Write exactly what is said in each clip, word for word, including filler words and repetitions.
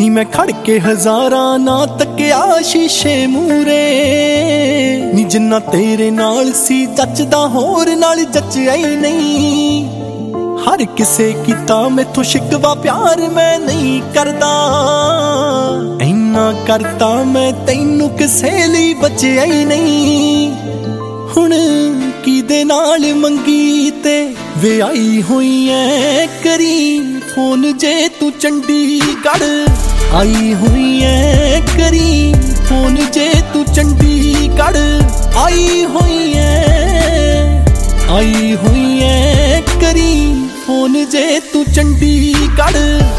मैं खड़ के हजारां ना तकिया शीशे मूरे नी जिन्ना तेरे नाल सी जचदा होर नाल जचिया ही नहीं। हर किसे कीता मैथों शिकवा प्यार मैं नहीं करदा, इन्ना करता मैं तैनू किसे लई बचिया ही नहीं। हुण किदे नाल मंगी ते विआही होई ऐ करी फोन जे तू चंडीगढ़ आई हुई ऐ करी फोन जे तू चंडीगढ़ आई हुई ऐ आई हुई ऐ करी फोन जे तू चंडीगढ़।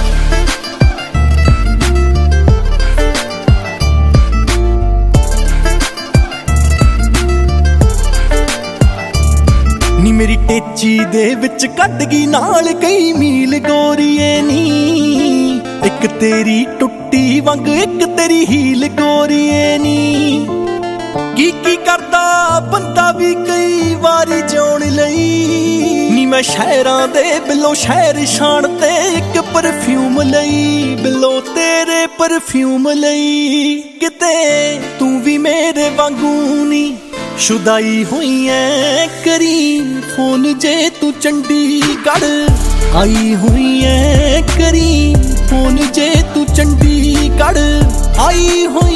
नी मेरी टेची दे विच कट गई नाल कई मील गोरीए नी, एक तेरी टुट्टी वंग एक तेरी हील गोरीए नी। की की करदा बंदा भी कई वारी जिउण लई नी, मैं शहरां दे बिलो शहर शान ते एक परफ्यूम लई बिलो तेरे परफ्यूम लई। किते तू भी मेरे वांगू नी शुदाई हुई ऐ करी फोन जे तू चंडीगढ़ आई हुई ऐ करी फोन जे तू चंडीगढ़ आई हुई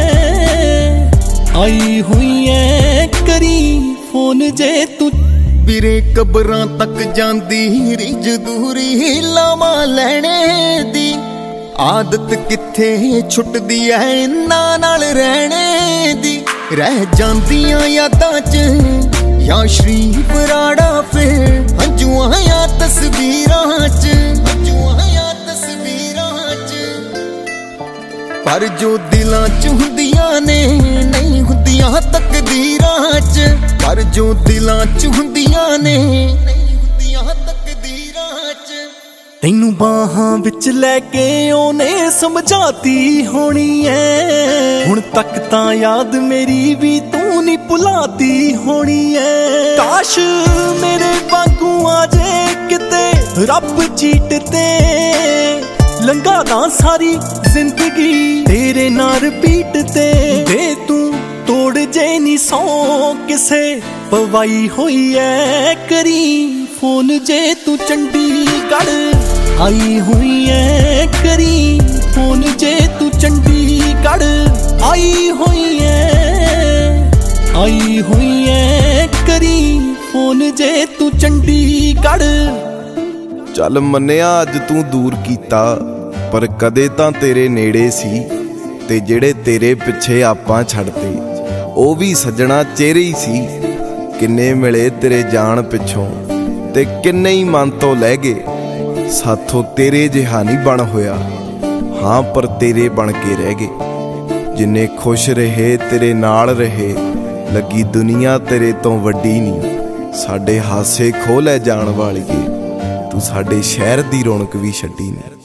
ऐ आई हुई ऐ करी फोन जे तू। ਵੀਰੇ ਕਬਰਾਂ ਤੱਕ ਜਾਂਦੀ ਰਿਜ ਦੂਰੀ ਲਾਵਾਂ ਲੈਣੇ ਦੀ ਆਦਤ ਕਿੱਥੇ ਛੁੱਟਦੀ ਐ ਇੰਨਾਂ ਨਾਲ ਰਹਿਣੇ ਦੀ। ਰਹਿ ਜਾਂਦੀਆਂ ਯਾਦਾਂ 'ਚ ਜਾਂ ਸ਼ਰੀਫ ਰਾੜਾ ਫੇਰ ਹੰਝੂਆਂ ਜਾਂ ਤਸਵੀਰਾਂ 'ਚ ਹੰਝੂਆਂ ਜਾਂ ਤਸਵੀਰਾਂ 'ਚ। ਪਰ ਜੋ ਦਿਲਾਂ 'ਚ ਹੁੰਦੀਆਂ ਨੇ ਨਹੀਂ ਹੁੰਦੀਆਂ ਤਕਦੀਰਾਂ 'ਚ, ਪਰ ਜੋ ਦਿਲਾਂ 'ਚ ਹੁੰਦੀਆਂ ਨੇ ਨਹੀਂ ਹੁੰਦੀਆਂ ਤਕਦੀਰਾਂ 'ਚ। ਤੈਨੂੰ ਬਾਹਾਂ ਵਿੱਚ ਲੈ ਕੇ ਉਹਨੇ ਸਮਝਾਤੀ ਹੋਣੀ ਐ, ਹੁਣ ਤੱਕ ਤਾਂ ਯਾਦ ਮੇਰੀ ਵੀ ਤੂੰ ਨਹੀਂ ਭੁਲਾਤੀ ਹੋਣੀ ਐ। ਕਾਸ਼ ਮੇਰੇ ਵਾਂਗੂ ਆ ਜੇ ਕਿਤੇ ਰੱਬ ਚੀਟ ਤੇ, ਲੰਘਾ ਦਾ ਸਾਰੀ ਜ਼ਿੰਦਗੀ ਤੇਰੇ ਨਾਲ ਰਿਪੀਟ ਤੇ। ਦੇ ਤੂੰ ਤੋੜ ਜੇ ਨੀ ਸੌ ਕਿਸੇ ਪਵਾਈ ਹੋਈ ਐ ਕਰੀ ਫੋਨ ਜੇ ਤੂੰ ਚੰਡੀਗੜ੍ਹ आई हुई ऐ करी फोन जे तू चंडीगढ़ आई हुई ऐ आई हुई ऐ करी फोन जे तू चंडीगढ़। चल मन्निया अज तू दूर कीता पर कदे तां तेरे नेड़े सी, ते जेड़े तेरे पिछे आपां छड्डते ओ भी सज्जणा चेहरे ही सी। किन्ने मिले तेरे जान पिछों ते किन्ने ही मन तो लै गए, साथों तेरे जिहा नहीं बन होया हाँ पर तेरे बन के रह गए। जिन्ने खुश रहे तेरे नाल रहे लगी दुनिया तेरे तो वड्डी नहीं। साडे हासे खो लै जाण वालिए तू साडे शहर दी रौनक भी छड्डी नहीं।